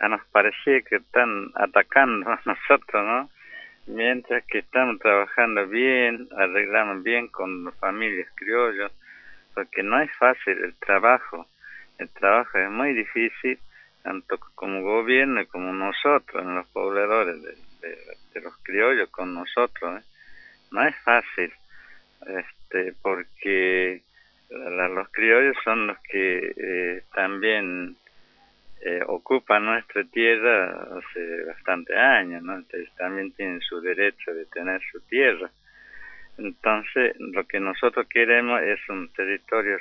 nos parecía que están atacando a nosotros, ¿no? Mientras que estamos trabajando bien, arreglamos bien con las familias criollas, porque no es fácil el trabajo es muy difícil, tanto como gobierno y como nosotros, los pobladores de los criollos con nosotros, ¿eh? No es fácil, porque los criollos son los que también ocupan nuestra tierra hace bastante años, ¿no? Entonces también tienen su derecho de tener su tierra. Entonces, lo que nosotros queremos es un territorio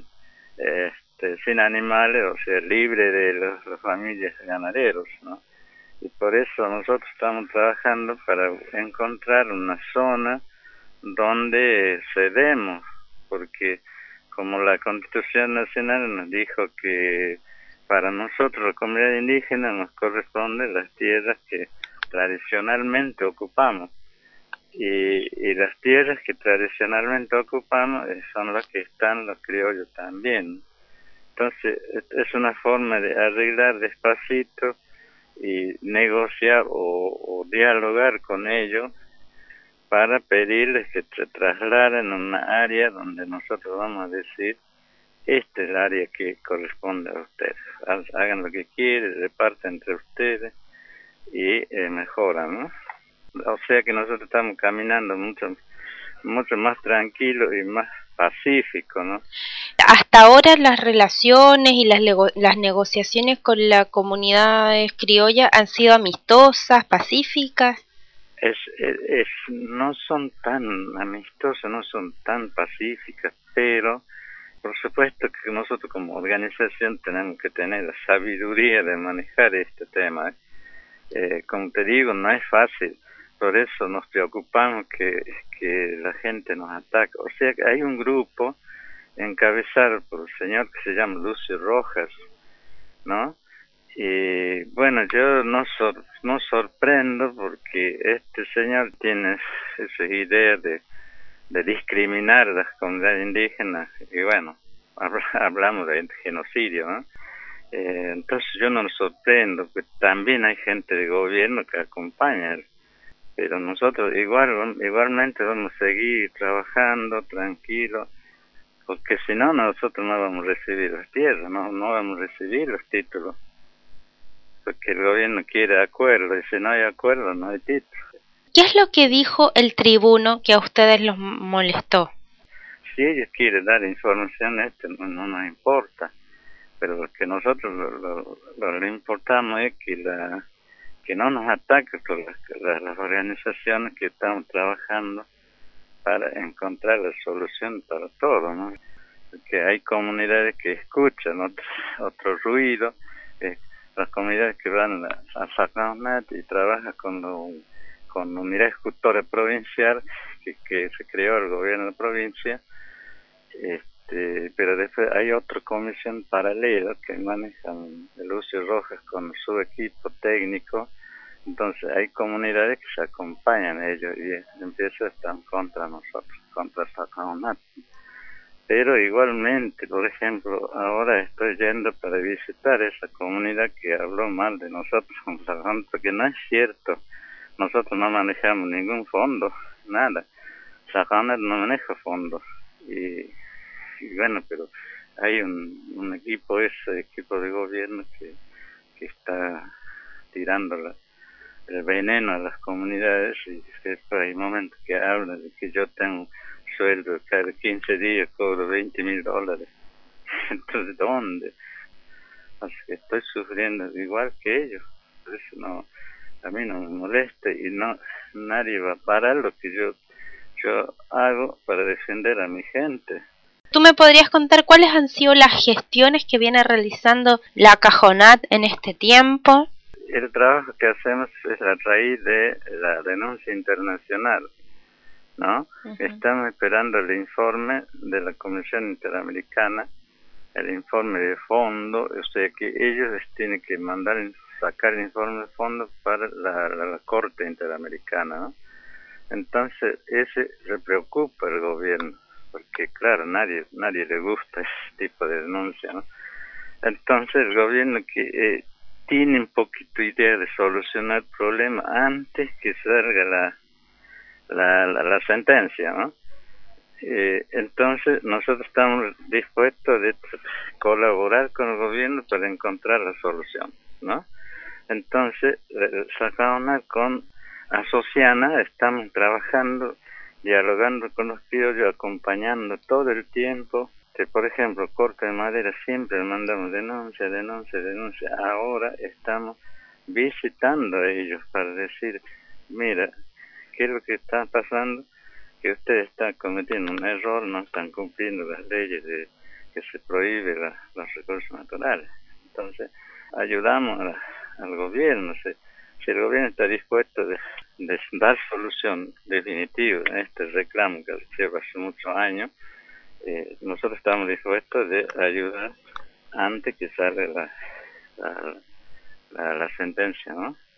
sin animales, o sea, libre de las familias ganaderos, ¿no? Y por eso nosotros estamos trabajando para encontrar una zona donde cedemos, porque como la Constitución Nacional nos dijo que para nosotros, la comunidad indígena, nos corresponden las tierras que tradicionalmente ocupamos. Y las tierras que tradicionalmente ocupamos son las que están los criollos también. Entonces, es una forma de arreglar despacito y negociar o dialogar con ellos para pedirles que se trasladen a una área donde nosotros vamos a decir, esta es el área que corresponde a ustedes. Hagan lo que quieren, reparten entre ustedes y mejoran, ¿no? O sea que nosotros estamos caminando mucho más tranquilo y más pacífico, ¿no? Hasta ahora las relaciones y las negociaciones con la comunidad criolla han sido amistosas, pacíficas. No son tan amistosas, no son tan pacíficas, pero por supuesto que nosotros como organización tenemos que tener la sabiduría de manejar este tema. Como te digo, no es fácil, por eso nos preocupamos que la gente nos ataque. O sea que hay un grupo encabezado por un señor que se llama Lucio Rojas, ¿no? Y bueno, yo no sorprendo porque este señor tiene esa idea de discriminar a las comunidades indígenas y bueno, hablamos de genocidio, ¿no? Entonces yo no me sorprendo, porque también hay gente de gobierno que acompaña, pero nosotros igualmente vamos a seguir trabajando tranquilos, porque si no nosotros no vamos a recibir las tierras, no vamos a recibir los títulos, porque el gobierno quiere acuerdo, y si no hay acuerdo no hay título. ¿Qué es lo que dijo el tribuno que a ustedes los molestó? Si ellos quieren dar información, no nos importa, pero lo que nosotros lo importamos es que no nos ataquen por las organizaciones que estamos trabajando para encontrar la solución para todo, ¿no? Porque hay comunidades que escuchan otro ruido, las comunidades que van a Sacaonat y trabajan con unidad ejecutora provincial que se creó el gobierno de la provincia, pero después hay otra comisión paralela que manejan Lucio Rojas con su equipo técnico. Entonces hay comunidades que se acompañan a ellos y empiezan a estar contra nosotros, contra Sacaonat. Pero igualmente, por ejemplo, ahora estoy yendo para visitar esa comunidad que habló mal de nosotros, porque no es cierto. Nosotros no manejamos ningún fondo, nada. Sacaonat no maneja fondos. Y bueno, pero hay un equipo, ese equipo de gobierno que está tirando el veneno a las comunidades y después hay momentos que hablan de que yo tengo sueldo cada 15 días, cobro $20,000. Entonces, ¿dónde? Así que estoy sufriendo igual que ellos. Por eso a mí no me molesta y nadie va a parar lo que yo hago para defender a mi gente. ¿Tú me podrías contar cuáles han sido las gestiones que viene realizando la Cajonat en este tiempo? El trabajo que hacemos es a raíz de la denuncia internacional, ¿no? Uh-huh. Estamos esperando el informe de la Comisión Interamericana, el informe de fondo, o sea que ellos tienen que sacar el informe de fondo para la Corte Interamericana, ¿no? Entonces, ese le preocupa al gobierno, porque claro, nadie le gusta ese tipo de denuncia, ¿no? Entonces, el gobierno tiene un poquito idea de solucionar el problema antes que salga la sentencia, ¿no? Entonces nosotros estamos dispuestos de colaborar con el gobierno para encontrar la solución, ¿no? Entonces, Sacaona con Asociana estamos trabajando, dialogando con los criollos, acompañando todo el tiempo. Que, por ejemplo, corte de madera siempre mandamos denuncia. Ahora estamos visitando a ellos para decir, mira, ¿qué es lo que está pasando? Que ustedes están cometiendo un error, no están cumpliendo las leyes de que se prohíbe los recursos naturales. Entonces, ayudamos al gobierno. Si el gobierno está dispuesto de dar solución definitiva a este reclamo que lleva hace muchos años, nosotros estamos dispuestos de ayudar antes que salga la sentencia, ¿no?